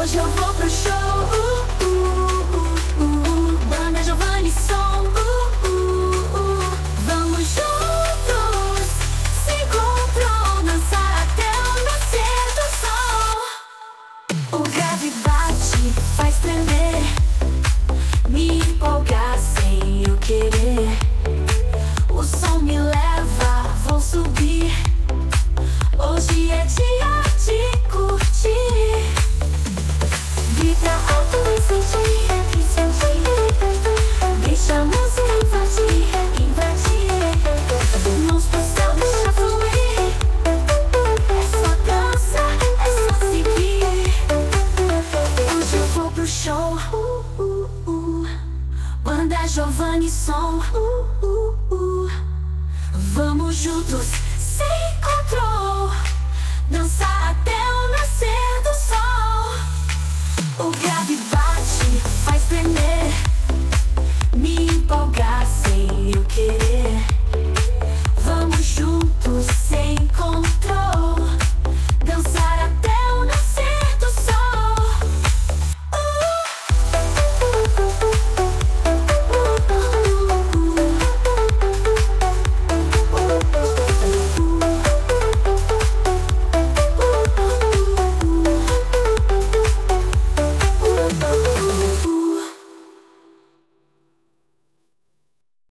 Hoje eu vou pro show. Banda Giovanni Som. Vamos juntos, se encontram, dançar até o nascer do sol. O grave bate, faz tremer, me empolgar sem eu querer. O som me leva, vou subir. Hoje é dia de curtir. Grita alto e sentir, deixa a música invadir. Mãos pro céu, deixa fluir. É só dança, é só seguir. Hoje eu vou pro show. Banda Giovanni Som. Vamos juntos,